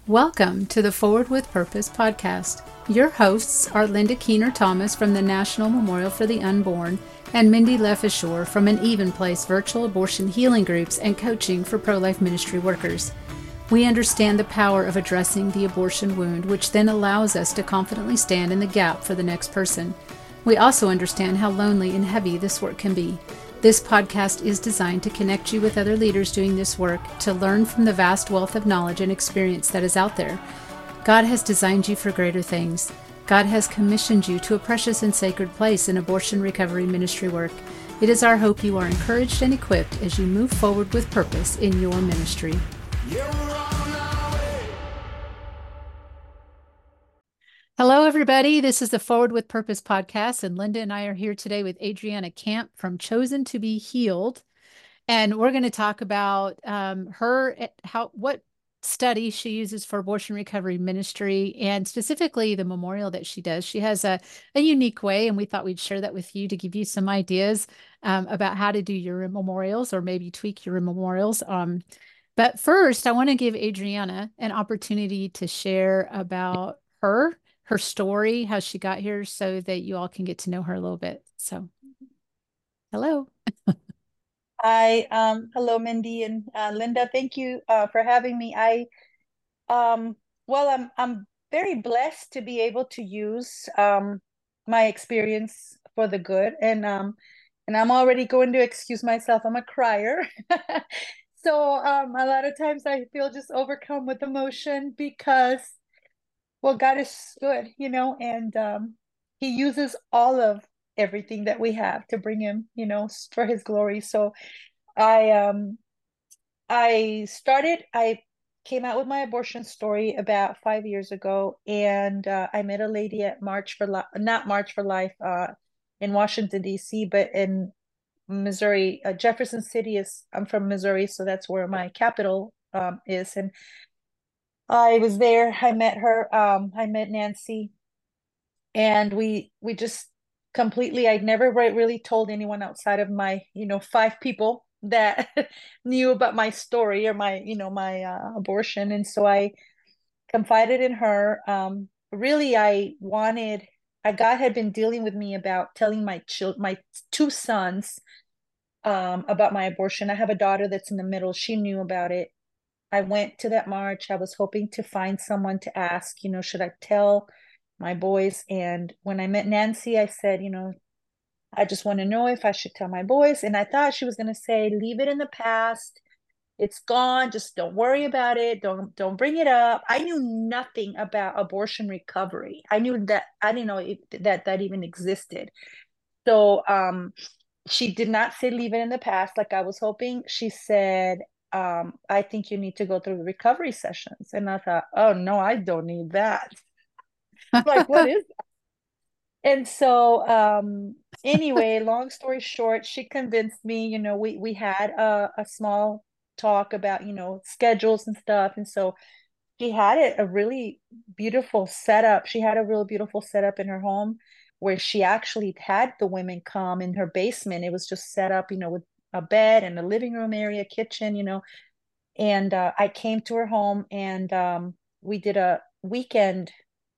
Welcome to the Forward with Purpose podcast. Your hosts are Linda Keener Thomas from the National Memorial for the Unborn and Mindy Lefishore from an Even Place virtual abortion healing groups and coaching for pro-life ministry workers. We understand the power of addressing the abortion wound, which then allows us to confidently stand in the gap for the next person. We also understand how lonely and heavy this work can be. This podcast is designed to connect you with other leaders doing this work, to learn from the vast wealth of knowledge and experience that is out there. God has designed you for greater things. God has commissioned you to a precious and sacred place in abortion recovery ministry work. It is our hope you are encouraged and equipped as you move forward with purpose in your ministry. Hello, everybody. This is the Forward with Purpose podcast, and Linda and I are here today with Adriana Camp from Chosen to be Healed, and we're going to talk about what study she uses for abortion recovery ministry, and specifically the memorial that she does. She has a unique way, and we thought we'd share that with you to give you some ideas about how to do your memorials or maybe tweak your memorials. But first, I want to give Adriana an opportunity to share about her story, how she got here, so that you all can get to know her a little bit. So, hello. Hi, hello, Mindy and Linda. Thank you for having me. I'm very blessed to be able to use my experience for the good, and I'm already going to excuse myself. I'm a crier, so a lot of times I feel just overcome with emotion because, well, God is good, and He uses all of everything that we have to bring Him, for His glory. So I um I came out with my abortion story about 5 years ago, and I met a lady at March for Life, not March for Life, in Washington D.C., but in Missouri. Jefferson City is. I'm from Missouri, so that's where my capital is. And I was there. I met her. I met Nancy, and we just completely. I'd never really told anyone outside of my five people that knew about my story or my abortion, and so I confided in her. Really, God had been dealing with me about telling my two sons about my abortion. I have a daughter that's in the middle. She knew about it. I went to that march. I was hoping to find someone to ask, should I tell my boys? And when I met Nancy, I said, I just want to know if I should tell my boys. And I thought she was going to say, leave it in the past. It's gone. Just don't worry about it. Don't bring it up. I knew nothing about abortion recovery. I didn't know that even existed. So she did not say leave it in the past like I was hoping. She said, I think you need to go through the recovery sessions. And I thought, oh no, I don't need that. Like, what is And so, anyway, long story short, she convinced me, we had a small talk about, schedules and stuff. And so she had a really beautiful setup. She had a real beautiful setup in her home where she actually had the women come in her basement. It was just set up, with a bed and a living room area, kitchen, and I came to her home, and we did a weekend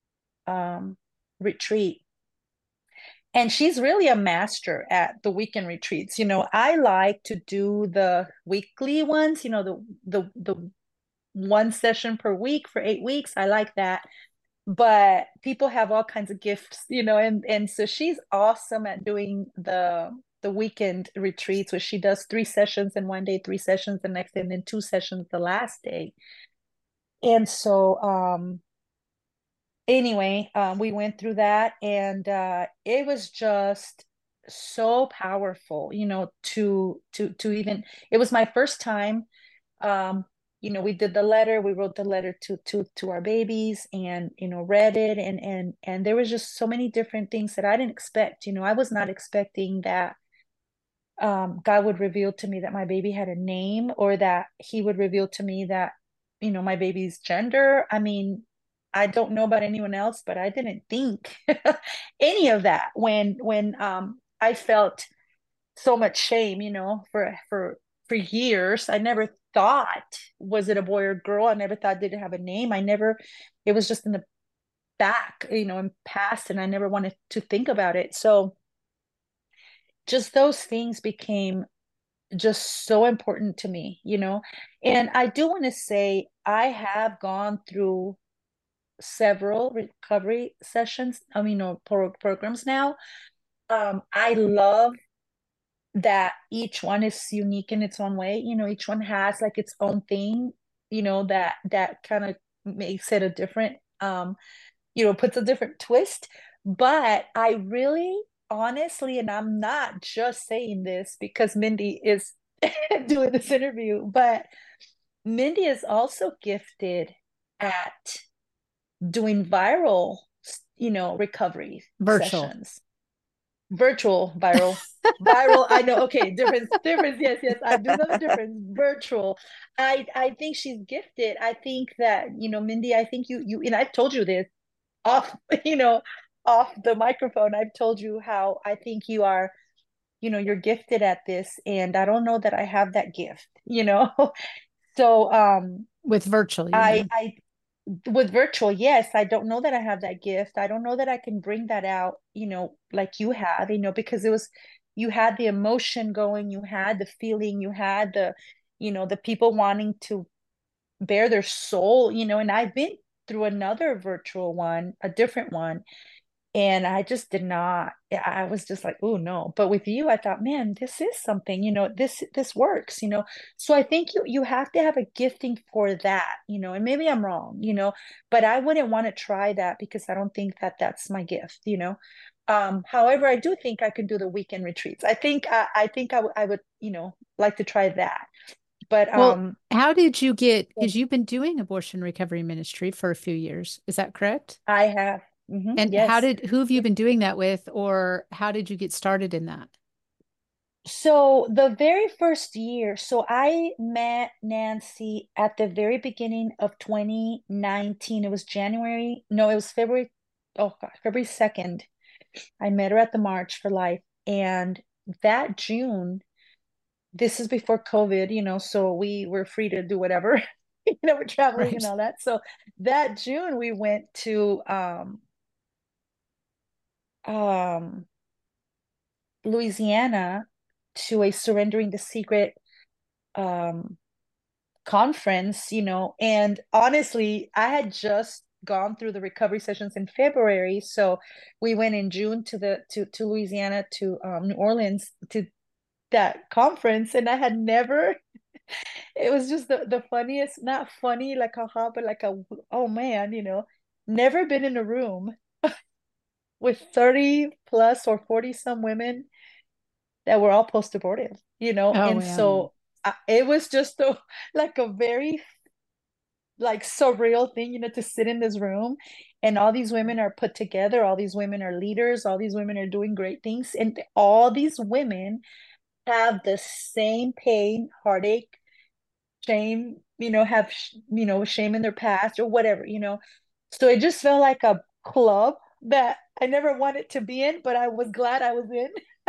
retreat, and she's really a master at the weekend retreats. I like to do the weekly ones, the one session per week for 8 weeks. I like that. But people have all kinds of gifts, and so she's awesome at doing the weekend retreats, where she does 3 sessions in one day, 3 sessions the next day, and then 2 sessions the last day. And so anyway, we went through that, and it was just so powerful, to even. It was my first time. Um, we did the letter. We wrote the letter to our babies, and read it, and there was just so many different things that I didn't expect. I was not expecting that God would reveal to me that my baby had a name, or that He would reveal to me that my baby's gender. I mean, I don't know about anyone else, but I didn't think any of that when I felt so much shame, for years. I never thought, was it a boy or girl? I never thought, did it have a name? I never, it was just in the back, in past, and I never wanted to think about it. So just those things became just so important to me, And I do want to say I have gone through several recovery sessions, or programs now. I love that each one is unique in its own way. Each one has like its own thing, that kind of makes it a different, puts a different twist. But I really honestly, and I'm not just saying this because Mindy is doing this interview, but Mindy is also gifted at doing viral, recovery Virtual. sessions. Virtual, viral. I know. Okay, difference. Yes, yes. I do know the difference. Virtual. I think she's gifted. I think that, Mindy, I think you, and I've told you this off, off the microphone. I've told you how I think you are, you're gifted at this, and I don't know that I have that gift. So With virtual, you I mean? I with virtual, yes, I don't know that I have that gift. I don't know that I can bring that out, like you have, because you had the emotion going, you had the feeling, you had the people wanting to bare their soul, and I've been through another virtual one, a different one, and I just did not, I was just like, oh no. But with you, I thought, man, this is something, this works, So I think you have to have a gifting for that, and maybe I'm wrong, but I wouldn't want to try that because I don't think that that's my gift. However, I do think I can do the weekend retreats. I would, like to try that. But Well, how did you get, because you've been doing abortion recovery ministry for a few years, is that correct? I have, And yes. who have you been doing that with, or how did you get started in that? So the very first year, so I met Nancy at the very beginning of 2019. It was January, no, it was February, oh God, February 2nd. I met her at the March for Life. And that June, this is before COVID, so we were free to do whatever, we're traveling and Right. all that. So that June we went to um Louisiana to a Surrendering the Secret um conference, and honestly, I had just gone through the recovery sessions in February. So we went in June to Louisiana, to New Orleans, to that conference, and I had never, it was just the funniest, not funny like haha, but like a, oh man, never been in a room with 30 plus or 40 some women that were all post-abortive, Oh, and yeah. so it was just like a very like surreal thing, to sit in this room and all these women are put together, all these women are leaders, all these women are doing great things, and all these women have the same pain, heartache, shame, have shame in their past or whatever, so it just felt like a club that I never wanted to be in, but I was glad I was in.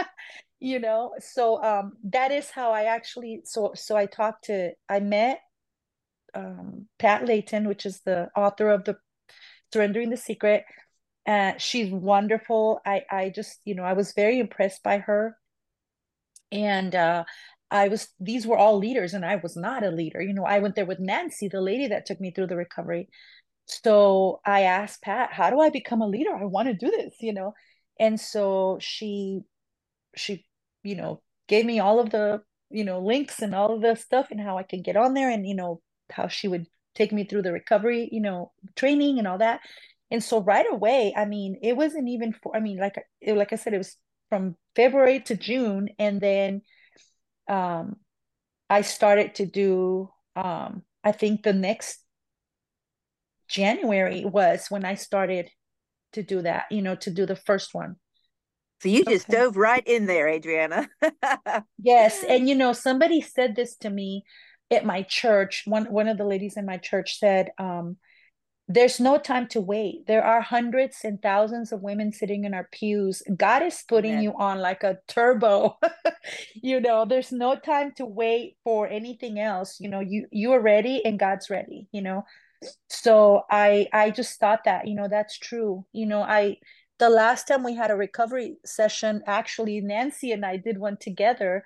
So that is how I actually, so I met Pat Layton, which is the author of the Surrendering the Secret. She's wonderful. I just, I was very impressed by her. And these were all leaders, and I was not a leader. I went there with Nancy, the lady that took me through the recovery. So I asked Pat, how do I become a leader? I want to do this. And so she, gave me all of the, links and all of the stuff and how I could get on there, and, how she would take me through the recovery, training and all that. And so right away, I mean, it wasn't even for, I mean, like I said, it was from February to June. And then um, I started to do, I think the next January was when I started to do that, to do the first one. So you just Okay. dove right in there, Adriana. Yes, and somebody said this to me at my church. One of the ladies in my church said, there's no time to wait. There are hundreds and thousands of women sitting in our pews. God is putting Amen. you on like a turbo. You know, there's no time to wait for anything else. You know, you are ready and God's ready, you know. So I just thought that, you know, that's true. You know, I the last time we had a recovery session, actually Nancy and I did one together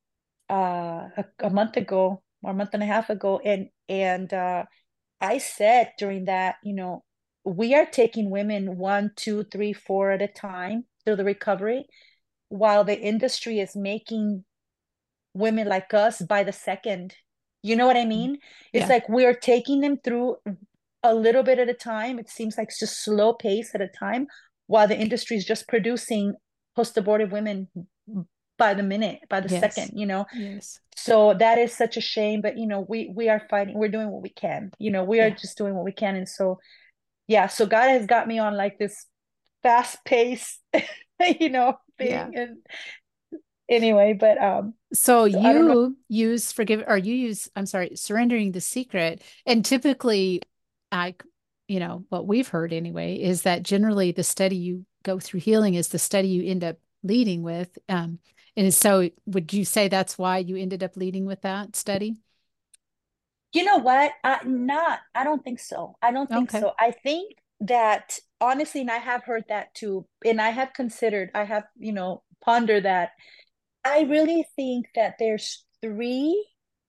a month ago or a month and a half ago, and I said during that, you know, we are taking women one, two, three, four at a time through the recovery, while the industry is making women like us by the second. You know what I mean? It's Yeah. like we're taking them through a little bit at a time. It seems like it's just slow pace at a time, while the industry is just producing post-abortive women by the minute, by the second, Yes. you know. Yes. So that is such a shame, but you know, we are fighting, we're doing what we can, you know, we are Yeah. just doing what we can. And so yeah, so God has got me on like this fast pace, you know, Yeah. thing. And anyway, but So so I don't know. you use forgive or you use, I'm sorry, surrendering the secret. And typically I, what we've heard anyway, is that generally the study you go through healing is the study you end up leading with. And so would you say that's why you ended up leading with that study? You know what? I don't think so. I don't think Okay. so. I think that honestly, and I have heard that too, and I have, you know, pondered that. I really think that there's three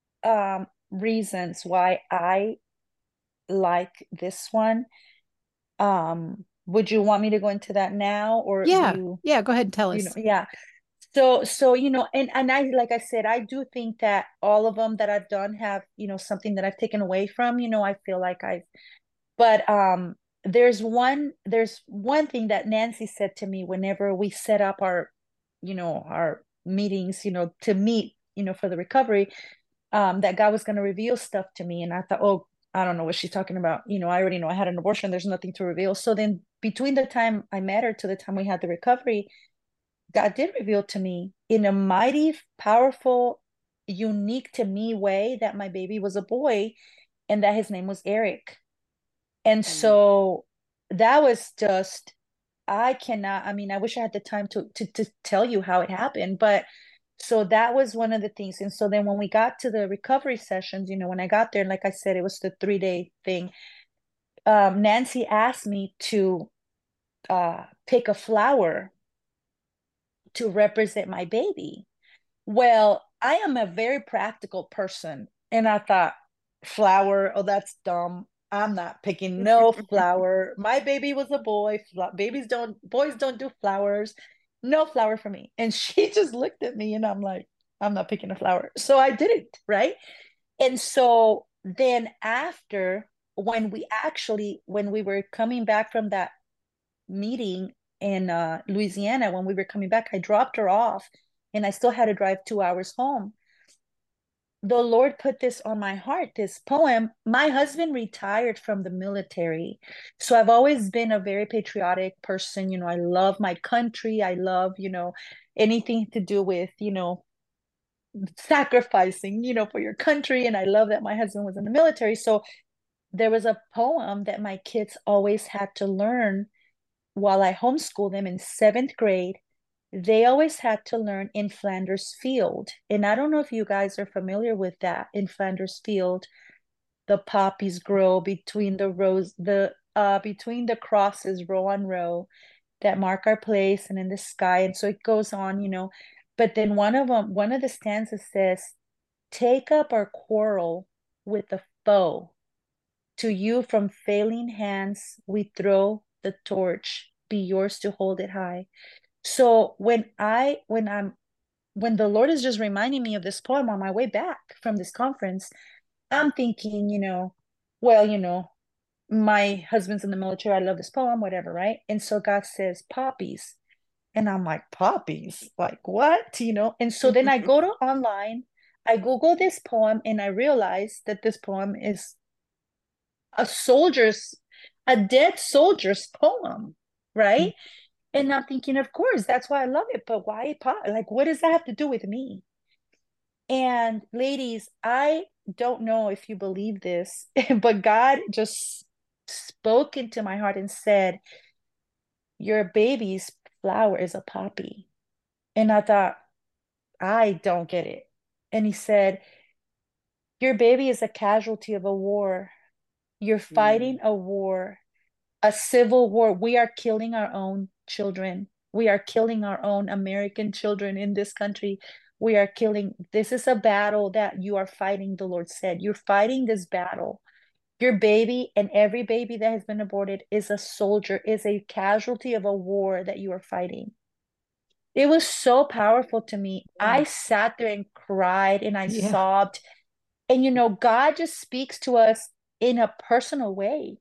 reasons why I like this one. Would you want me to go into that now, or do Yeah. you, Yeah. Go ahead and tell you know, us. yeah. So you know, and I, like I said, I do think that all of them that I've done have, you know, something that I've taken away from, you know, I feel like I've, but there's one thing that Nancy said to me whenever we set up our, you know, our meetings, you know, to meet, you know, for the recovery, that God was going to reveal stuff to me. And I thought, oh, I don't know what she's talking about. You know, I already know I had an abortion. There's nothing to reveal. So then between the time I met her to the time we had the recovery, God did reveal to me in a mighty, powerful, unique to me way that my baby was a boy and that his name was Eric. And Mm. so that was just, I cannot, I mean, I wish I had the time to tell you how it happened, but so that was one of the things. And so then when we got to the recovery sessions, you know, when I got there, and like I said, it was the 3 day thing. Nancy asked me to pick a flower to represent my baby. Well, I am a very practical person. And I thought, flower, oh, that's dumb. I'm not picking no flower. My baby was a boy. Boys don't do flowers. No flower for me. And she just looked at me and I'm like, I'm not picking a flower. So I didn't, right? And so then after, when we were coming back from that meeting in Louisiana, when we were coming back, I dropped her off and I still had to drive 2 hours home. The Lord put this on my heart, this poem. My husband retired from the military. So I've always been a very patriotic person. You know, I love my country. I love, you know, anything to do with, you know, sacrificing, you know, for your country. And I love that my husband was in the military. So there was a poem that my kids always had to learn while I homeschooled them in seventh grade. They always had to learn In Flanders Field. And I don't know if you guys are familiar with that. In Flanders Field, the poppies grow between the rows, the between the crosses, row on row, that mark our place and in the sky. And so it goes on, you know. But then one of the stanzas says, take up our quarrel with the foe. To you from failing hands we throw the torch. Be yours to hold it high. So when the Lord is just reminding me of this poem on my way back from this conference, I'm thinking, you know, well, you know, my husband's in the military. I love this poem, whatever, right? And so God says poppies. And I'm like, poppies? Like what? You know? And so then I go to online, I Google this poem, and I realize that this poem is a soldier's, a dead soldier's poem, right? And I'm thinking, of course, that's why I love it. But why pop? Like, what does that have to do with me? And ladies, I don't know if you believe this, but God just spoke into my heart and said, your baby's flower is a poppy. And I thought, I don't get it. And he said, your baby is a casualty of a war. You're fighting Mm. a war, a civil war. We are killing our own children. We are killing our own American children in this country. We are killing. This is a battle that you are fighting, the Lord said. You're fighting this battle. Your baby and every baby that has been aborted is a soldier, is a casualty of a war that you are fighting. It was so powerful to me. I Yeah. sat there and cried and I Yeah. sobbed. And, God just speaks to us in a personal way,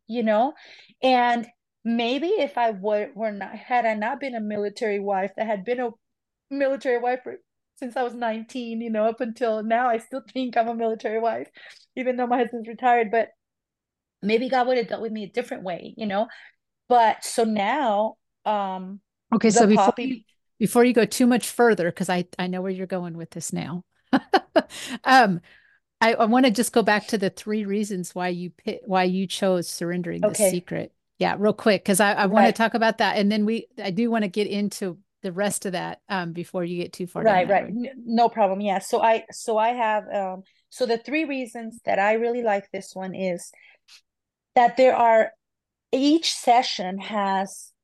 And maybe if I were not, had I not been a military wife, that had been a military wife since I was 19, up until now, I still think I'm a military wife, even though my husband's retired. But maybe God would have dealt with me a different way. But so now, Okay, the so poppy, before you go too much further, because I know where you're going with this now. um, I want to just go back to the three reasons why you chose surrendering the okay, secret. Yeah, real quick, because I want to right, talk about that, and then I do want to get into the rest of that before you get too far down right, that right. road. No problem. Yeah. So I have so the three reasons that I really like this one is that each session has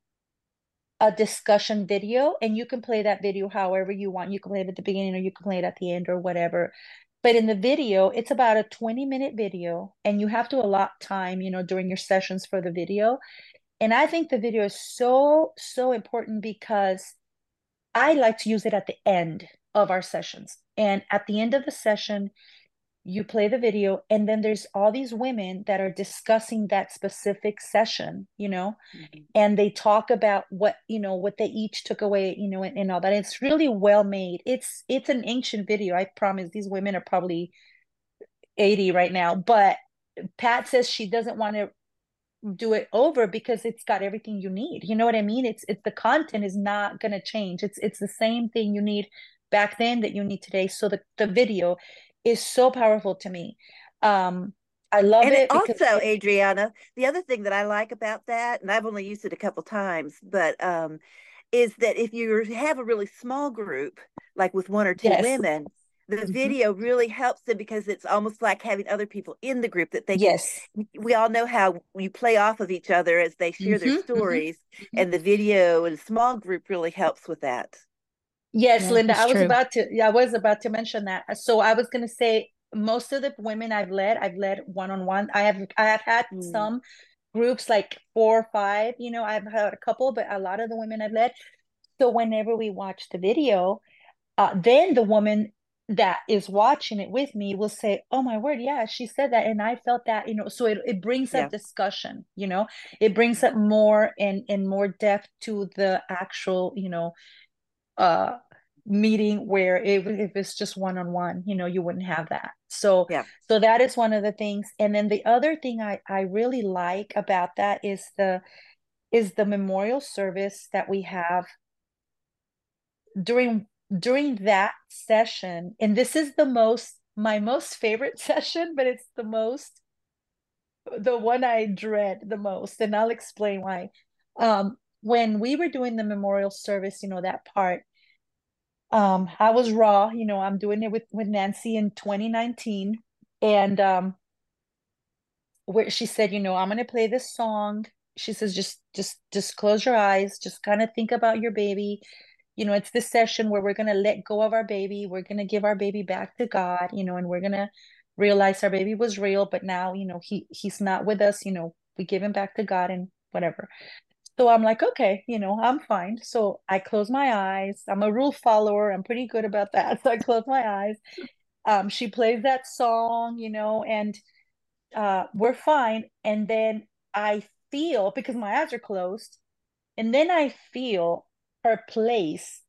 a discussion video, and you can play that video however you want. You can play it at the beginning or you can play it at the end or whatever. But in the video, it's about a 20-minute video, and you have to allot time, during your sessions for the video. And I think the video is so, so important because I like to use it at the end of our sessions. And at the end of the session, you play the video, and then there's all these women that are discussing that specific session, Mhm. and they talk about what they each took away, and all that. It's really well made. It's an ancient video. I promise these women are probably 80 right now, but Pat says she doesn't want to do it over because it's got everything you need. You know what I mean? It's the content is not going to change. It's the same thing you need back then that you need today. So the video is so powerful to me. Um, I love And it it because also, Adriana, the other thing that I like about that, and I've only used it a couple times, but is that if you have a really small group, like with one or two yes, women, the mhm, video really helps them because it's almost like having other people in the group that they can. yes, We all know how you play off of each other as they share their hmm hmm stories, hmm and the video in a small group really helps with that. yes, Yeah, Linda. that's true. I was about to mention that. So I was going to say most of the women I've led one on one. I have had Mm. some groups like 4 or 5. I've had a couple, but a lot of the women I've led. So whenever we watch the video, then the woman that is watching it with me will say, "Oh my word, yeah, she said that, and I felt that." So it brings up Yeah. discussion. It brings up more and more depth to the actual uh meeting where if it's just one-on-one, you wouldn't have that. So Yeah. so that is one of the things. And then the other thing I really like about that is the memorial service that we have during during that session. And this is my most favorite session, but it's the one I dread the most, and I'll explain why. When we were doing the memorial service, that part, I was raw. I'm doing it with Nancy in 2019, and where she said, I'm gonna play this song. She says, just close your eyes, just kind of think about your baby. It's this session where we're gonna let go of our baby. We're gonna give our baby back to God, and we're gonna realize our baby was real, but now, he's not with us. We give him back to God and whatever. So I'm like, okay, I'm fine. So I close my eyes. I'm a rule follower. I'm pretty good about that. So I close my eyes. She plays that song, and we're fine. And then I feel, because my eyes are closed, and then I feel her place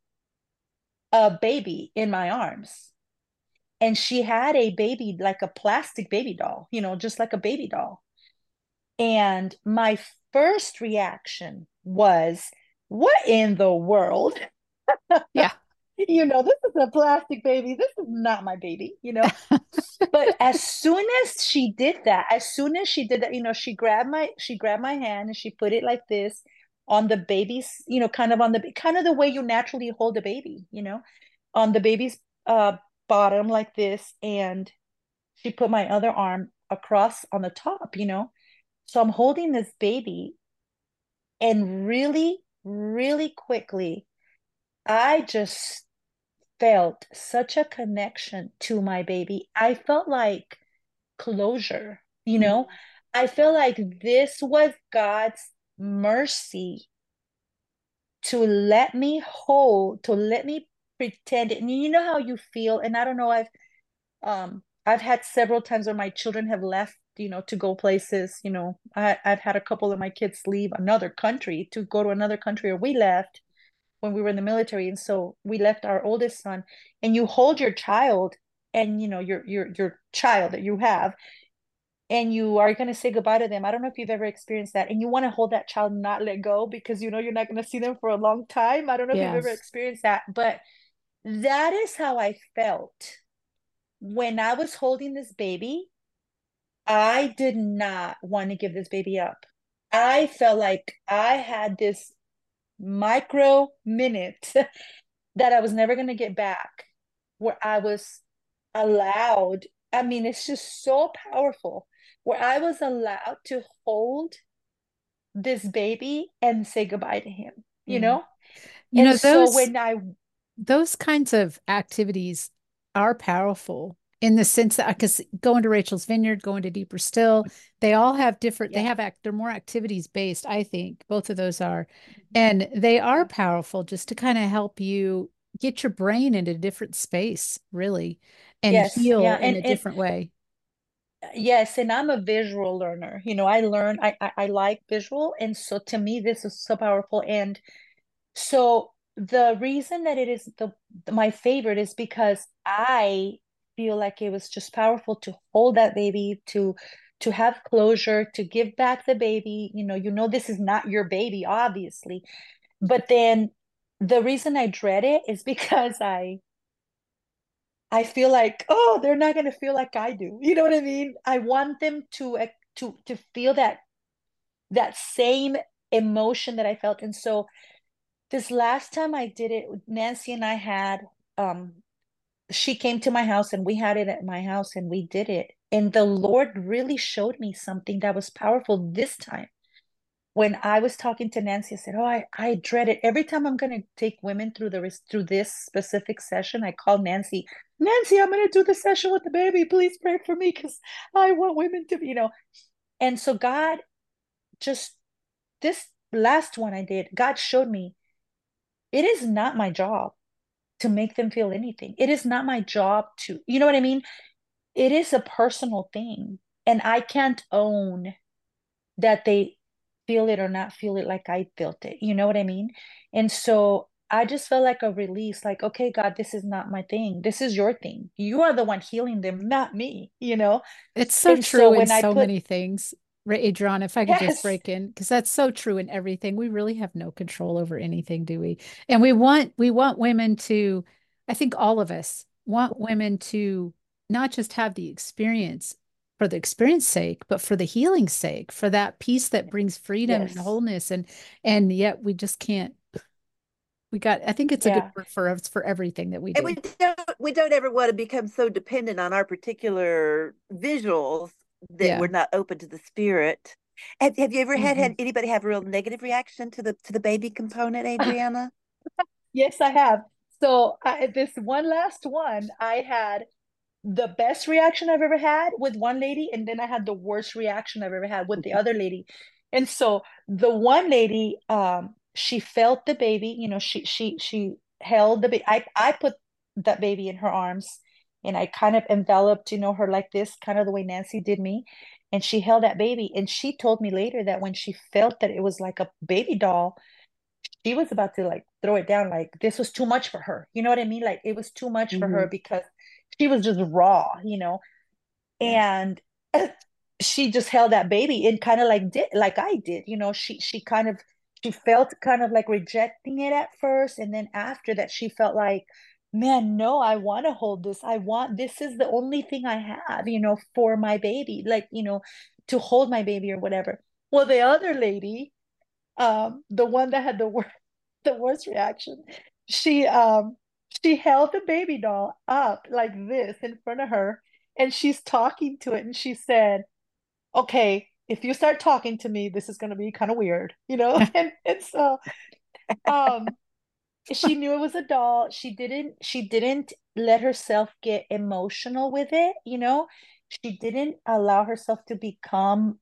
a baby in my arms. And she had a baby, like a plastic baby doll, just like a baby doll. And my first reaction was, what in the world? Yeah. This is a plastic baby. This is not my baby. But as soon as she did that, she grabbed my hand and she put it like this on the baby's, kind of the way you naturally hold a baby, on the baby's bottom like this, and she put my other arm across on the top. So I'm holding this baby, and really, really quickly, I just felt such a connection to my baby. I felt like closure. I feel like this was God's mercy to let me pretend it. And you know how you feel, and I don't know, I've had several times where my children have left, to go places. I've had a couple of my kids leave another country to go to another country, or we left when we were in the military. And so we left our oldest son, and you hold your child, and your child that you have, and you are going to say goodbye to them. I don't know if you've ever experienced that, and you want to hold that child, not let go, because you're not going to see them for a long time. I don't know if you've ever Yes. experienced that, but that is how I felt when I was holding this baby. I did not want to give this baby up. I felt like I had this micro minute that I was never going to get back, where I was allowed. I mean, it's just so powerful, where I was allowed to hold this baby and say goodbye to him, you Mm. know? You And know, so those when I, those kinds of activities are powerful in the sense that because going to Rachel's Vineyard, going to Deeper Still, they all have different, yeah, they're more activities based, I think. Both of those are. And they are yeah, powerful just to kind of help you get your brain into a different space, really, and yes, heal yeah. in And, a and different way. yes, and I'm a visual learner. I like visual. And so to me, this is so powerful. And so the reason that it is my favorite is because I feel like it was just powerful to hold that baby, to have closure, to give back the baby. This is not your baby, obviously. But then the reason I dread it is because I feel like, oh, they're not gonna feel like I do. You know what I mean? I want them to feel that same emotion that I felt. And so this last time I did it, Nancy and I had she came to my house, and we had it at my house, and we did it. And the Lord really showed me something that was powerful this time. When I was talking to Nancy, I said, "Oh, I dread it. Every time I'm going to take women through this specific session, I call Nancy. Nancy, I'm going to do the session with the baby. Please pray for me, because I want women to. And so God just this last one I did, God showed me it is not my job to make them feel anything. It is not my job you know what I mean? It is a personal thing, and I can't own that they feel it or not feel it like I felt it. You know what I mean? And so I just felt like a release, like, okay, God, this is not my thing. This is your thing. You are the one healing them, not me. It's so And so true in when I so put, many things. Adrian, if I could just yes, break in, because that's so true in everything. We really have no control over anything, do we? And we want women to, I think all of us want women to not just have the experience for the experience sake, but for the healing sake, for that peace that brings freedom and yes, wholeness. And yet we just can't, I think it's a good yeah, word for us for everything that we And do. we don't ever want to become so dependent on our particular visuals that Yeah. we're not open to the spirit. Have you ever mhm. had anybody have a real negative reaction to the baby component, Adriana? Yes, I have. So this one last one, I had the best reaction I've ever had with one lady, and then I had the worst reaction I've ever had with the other lady. And so the one lady, she felt the baby, she held the baby. I put that baby in her arms, and I kind of enveloped, her like this, kind of the way Nancy did me. And she held that baby, and she told me later that when she felt that it was like a baby doll, she was about to like throw it down, like this was too much for her. You know what I mean? Like it was too much for her Mm-hmm. because she was just raw. Yeah. And she just held that baby and kind of like did like I did. She kind of she felt kind of like rejecting it at first, and then after that she felt like, man, no, I want to hold this. I want, this is the only thing I have, for my baby, like, to hold my baby or whatever. Well, the other lady, the one that had the worst reaction, she she held the baby doll up like this in front of her, and she's talking to it, and she said, okay, if you start talking to me, this is going to be kind of weird, and so um she knew it was a doll. She didn't let herself get emotional with it, she didn't allow herself to become,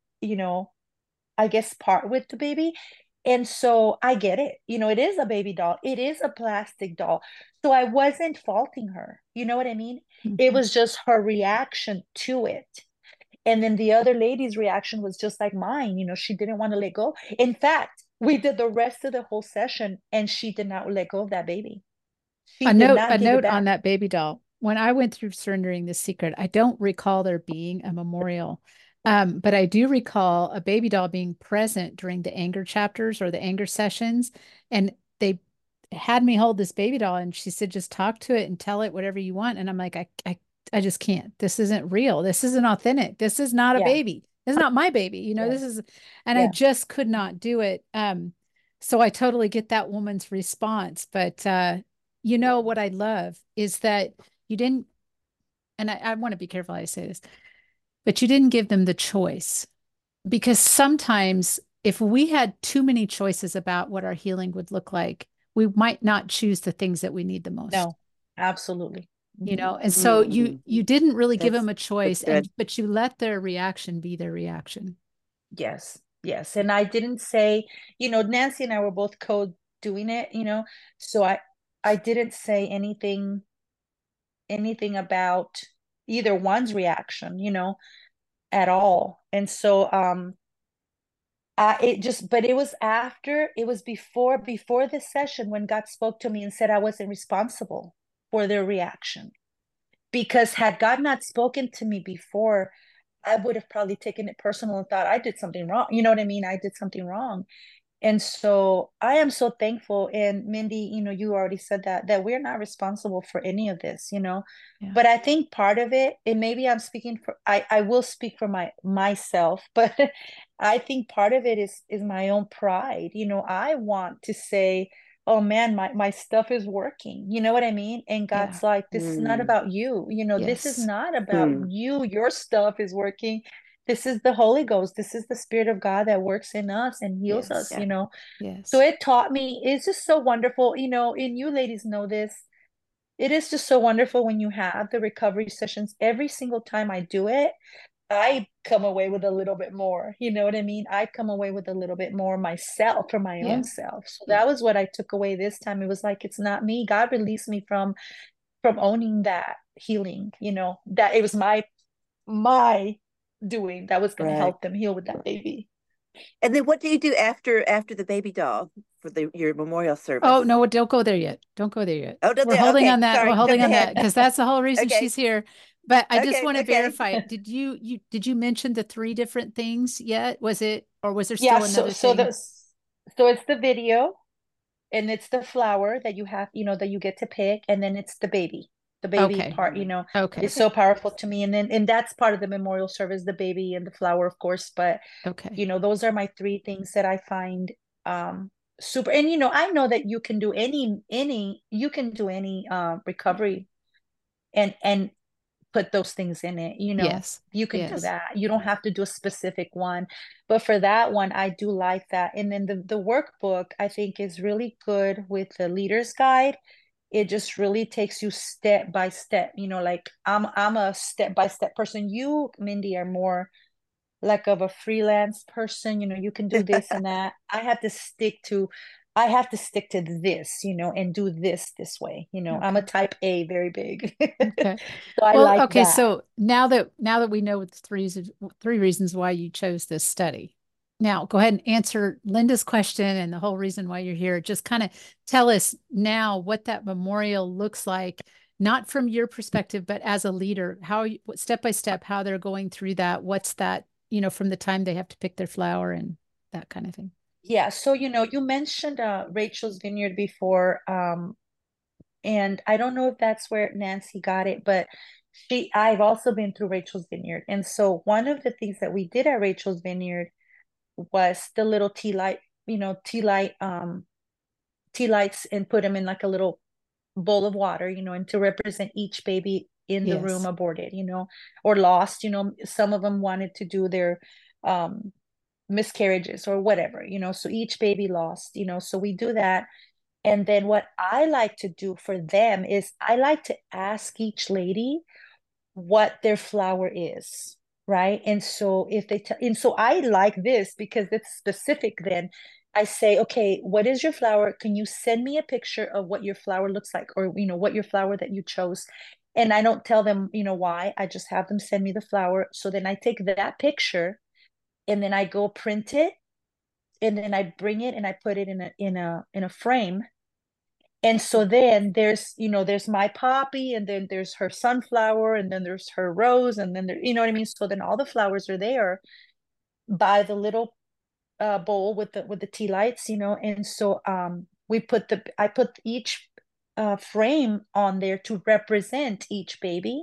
I guess, part with the baby. And so I get it. It is a baby doll. It is a plastic doll. So I wasn't faulting her. You know what I mean? It Mhm. was just her reaction to it. And then the other lady's reaction was just like mine. She didn't want to let go. In fact, we did the rest of the whole session and she did not let go of that baby. She did A not give it note on back. that baby doll. When I went through Surrendering the Secret, I don't recall there being a memorial. But I do recall a baby doll being present during the anger chapters or the anger sessions. And they had me hold this baby doll and she said, just talk to it and tell it whatever you want. And I'm like, I just can't. This isn't real. This isn't authentic. This is not a Yeah, baby. This is not my baby. yeah, This is, and I yeah, just could not do it. So I totally get that woman's response. But yeah. what I love is that you didn't, and I want to be careful how I say this, but you didn't give them the choice. Because sometimes if we had too many choices about what our healing would look like, we might not choose the things that we need the most. No, absolutely. Hmm. And so Mm, you didn't really give them a that's choice, good. but you let their reaction be their reaction. Yes, yes. And I didn't say, Nancy and I were both co-doing it, so I didn't say anything about either one's reaction, at all. And so but it was after, it was before the session when God spoke to me and said I wasn't responsible for their reaction. Because had God not spoken to me before, I would have probably taken it personal and thought I did something wrong. You know what I mean? I did something wrong. And so I am so thankful. And Mindy, you already said that we're not responsible for any of this, Yeah. But I think part of it, and maybe I'm speaking for, I will speak for myself, but I think part of it is my own pride. I want to say, oh man, my stuff is working. You know what I mean? And Yeah. God's like, this is not Mm, about you. This is Yes. not about mm, you. Your stuff is working. This is the Holy Ghost. This is the Spirit of God that works in us and heals us, Yes. yeah. So Yes. it taught me, it's just so wonderful, and you ladies know this. It is just so wonderful when you have the recovery sessions. Every single time I do it, I come away with a little bit more. You know what I mean? I come away with a little bit more myself for my own Yeah. self. So that was what I took away this time. It was like, it's not me. God released me from owning that healing, that it was my doing that was going to right. help them heal with that baby. And then what do you do after the baby doll for your memorial Oh, service? no, don't go there yet. Don't go there yet. Oh, We're holding okay. on that. We're Sorry, holding jumped on ahead. that because that's the whole reason Okay, she's here. But I just okay, want to okay. verify. Did you mention the three different things yet? Was it, or was there Yeah, still so another so thing? the so it's the video, and it's the flower that you have, that you get to pick, and then it's the baby Okay. part, Mhm. is Okay. so Okay. powerful to me. And that's part of the memorial service, the baby and the flower, of course. But Okay. those are my three things that I find um super. And I know that you can do any recovery and put those things in it, Yes. you can do Yes. that. You don't have to do a specific one. But for that one, I do like that. And then the workbook, I think, is really good with the leader's guide. It just really takes you step by step, like I'm a step by step person. You, Mindy, are more like of a freelance person, you can do this and that. I have to stick to this, and do this way. I'm a Okay. type A, very big. Okay. So I Well, like okay. that. So now that we know the three reasons why you chose this study, now go ahead and answer Linda's question and the whole reason why you're here. Just kind of tell us now what that memorial looks like, not from your perspective, but as a leader, step by step, how they're going through that. What's that, from the time they have to pick their flower and that kind of thing. Yeah, so you mentioned Rachel's Vineyard before, and I don't know if that's where Nancy got it, but I've also been through Rachel's Vineyard. And so one of the things that we did at Rachel's Vineyard was the little tea light, tea lights, and put them in like a little bowl of water, and to represent each baby in the room Yes. aborted, or lost. Some of them wanted to do their um miscarriages or whatever, so each baby lost, so we do that. And then what I like to do for them is I like to ask each lady what their flower is, right? And so and so I like this because it's specific. Then I say, okay, what is your flower? Can you send me a picture of what your flower looks like, or what your flower that you chose? And I don't tell them, why. I just have them send me the flower. So then I take that picture and then I go print it, and then I bring it and I put it in a frame. And so then there's my poppy, and then there's her sunflower, and then there's her rose, and then you know what I mean? So then all the flowers are there by the little bowl with the tea lights, and so I put each frame on there to represent each baby.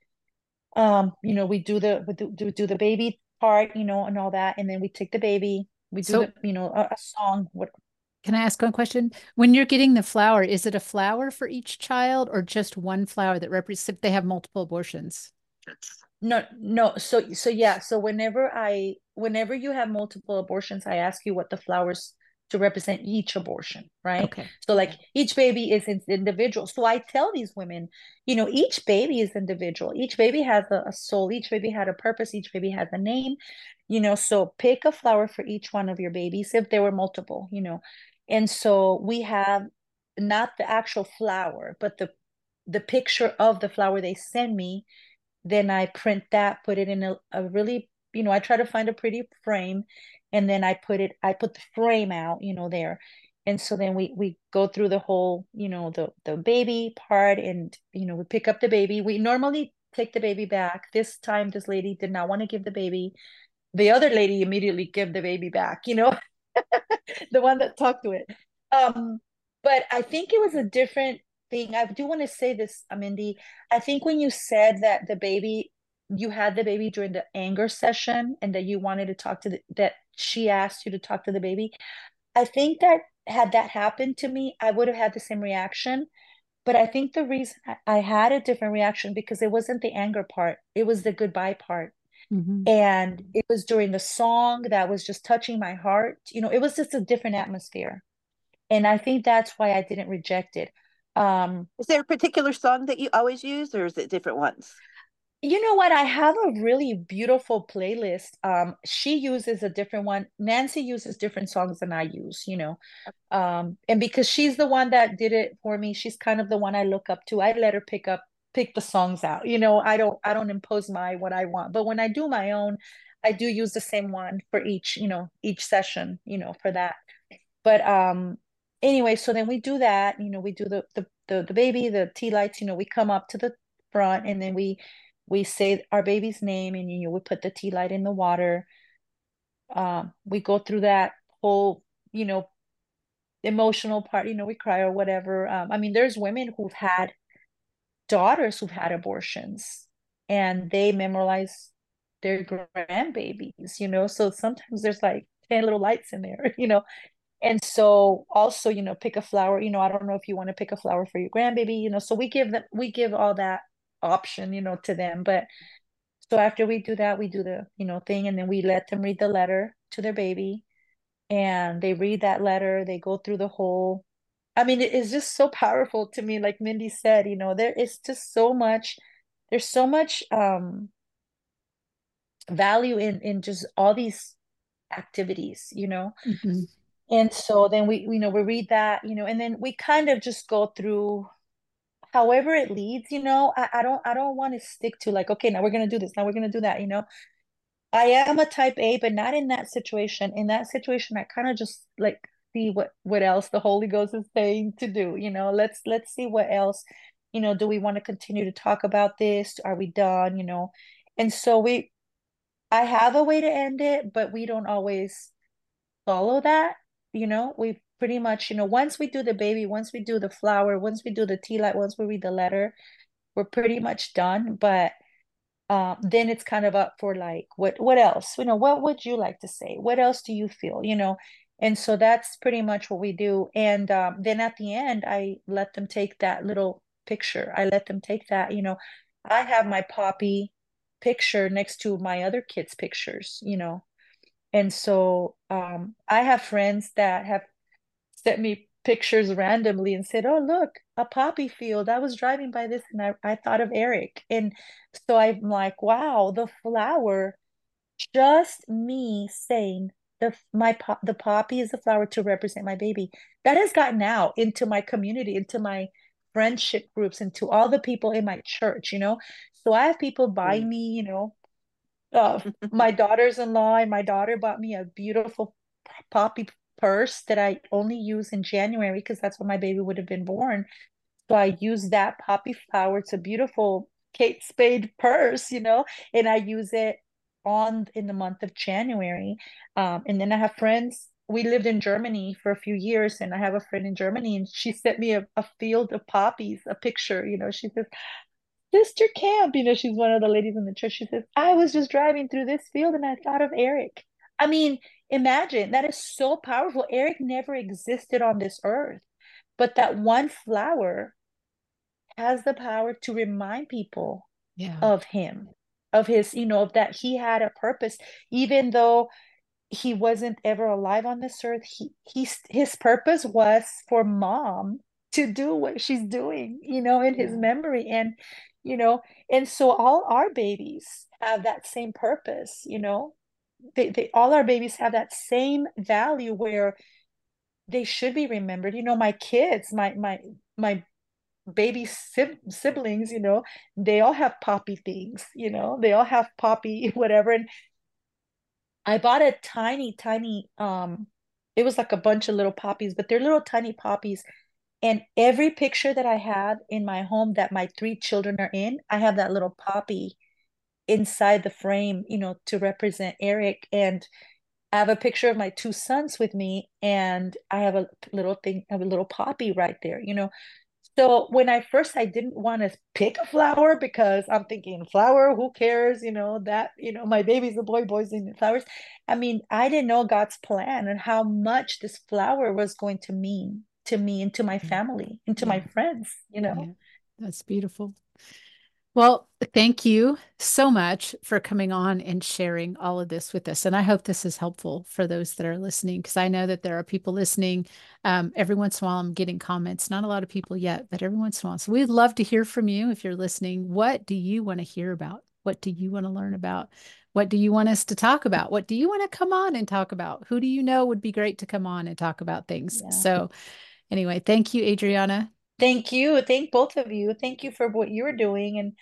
We do the baby part, and all that, and then we take the baby, we do So a song. What can I ask one question? When you're getting the flower, is it a flower for each child or just one flower that represents if they have multiple abortions? No, no. So yeah. So whenever you have multiple abortions, I ask you what the flowers to represent each abortion, right? Okay. So like each baby is individual. So I tell these women, each baby is individual. Each baby has a soul. Each baby had a purpose. Each baby has a name. So pick a flower for each one of your babies if there were multiple. And so we have not the actual flower, but the picture of the flower they send me. Then I print that, put it in a really, I try to find a pretty frame, and then I put the frame out, there. And so then we go through the whole, the baby part, and we pick up the baby. We normally take the baby back. This time this lady did not want to give the baby. The other lady immediately gave the baby back, the one that talked to it. Um, but I think it was a different thing. I do want to say this, Mindy. I think when you said that you had the baby during the anger session, and that you wanted to talk to that she asked you to talk to the baby. I think that had that happened to me, I would have had the same reaction. But I think the reason I had a different reaction because it wasn't the anger part, it was the goodbye part. Hmm. And it was during the song that was just touching my heart. It was just a different atmosphere. And I think that's why I didn't reject it. Um, Is there a particular song that you always use, or is it different ones? you know what? I have a really beautiful playlist. She uses a different one. Nancy uses different songs than I use, and because she's the one that did it for me, she's kind of the one I look up to. I let her pick the songs out. I don't impose what I want. But when I do my own, I do use the same one for each session, for that. But anyway, so then we do that, we do the baby, the tea lights, we come up to the front, and then we say our baby's name, and we put the tea light in the water. We go through that whole, emotional part, we cry or whatever. I mean, there's women who've had daughters who've had abortions, and they memorize their grandbabies, so sometimes there's like 10 little lights in there, and so also, pick a flower. I don't know if you want to pick a flower for your grandbaby, so we give all that option, to them. But so after we do that, we do the, thing, and then we let them read the letter to their baby, and they read that letter, they go through the whole. I mean, it is just so powerful to me. Like Mindy said, there is just there's so much value in just all these activities, Hmm. and so then we read that, and then we kind of just go through however it leads. I don't want to stick to like, okay, now we're gonna do this, now we're gonna do that. I am a type A, but not in that situation. In that situation, I kind of just like see what else the Holy Ghost is saying to do. Let's see what else. Do we want to continue to talk about this? Are we done? And so I have a way to end it, but we don't always follow that. we pretty much, once we do the baby, once we do the flower, once we do the tea light, once we read the letter, we're pretty much done. But then it's kind of up for like, what else? What would you like to say? What else do you feel? And so that's pretty much what we do. And then at the end, I let them take that little picture. I let them take that. I have my Poppy picture next to my other kids' pictures. And so I have friends that have sent me pictures randomly and said, "Oh, look, a poppy field. I was driving by this and I thought of Eric." And so I'm like, wow, the flower, just me saying the poppy is a flower to represent my baby. That has gotten out into my community, into my friendship groups, into all the people in my church. So I have people buying me, my daughters-in-law and my daughter bought me a beautiful poppy purse that I only use in January because that's when my baby would have been born. So I use that poppy flower. It's a beautiful Kate Spade purse, and I use it on in the month of January. And then I have friends. We lived in Germany for a few years, and I have a friend in Germany, and she sent me a field of poppies, a picture. She says, Sister Camp, she's one of the ladies in the church. She says, I was just driving through this field and I thought of Eric. I mean, imagine that is so powerful. Eric never existed on this earth, but that one flower has the power to remind people of him, of his, of that he had a purpose, even though he wasn't ever alive on this earth. His purpose was for mom to do what she's doing, in his memory. And you know and so all our babies have that same purpose. They all our babies have that same value where they should be remembered. My kids, my baby siblings, they all have poppy things. They all have poppy whatever. And I bought a tiny, it was like a bunch of little poppies, but they're little tiny poppies. And every picture that I have in my home that my three children are in, I have that little poppy inside the frame, to represent Eric. And I have a picture of my two sons with me, and I have a little poppy right there. So when I didn't want to pick a flower because I'm thinking flower, who cares? My baby's a boy, boys in flowers. I mean, I didn't know God's plan and how much this flower was going to mean to me and to my family and to my friends. That's beautiful. Well, thank you so much for coming on and sharing all of this with us. And I hope this is helpful for those that are listening, because I know that there are people listening. Every once in a while, I'm getting comments, not a lot of people yet, but every once in a while. So we'd love to hear from you if you're listening. What do you want to hear about? What do you want to learn about? What do you want us to talk about? What do you want to come on and talk about? Who do you know would be great to come on and talk about things? Yeah. So anyway, thank you, Adriana. Thank you. Thank both of you. Thank you for what you're doing. And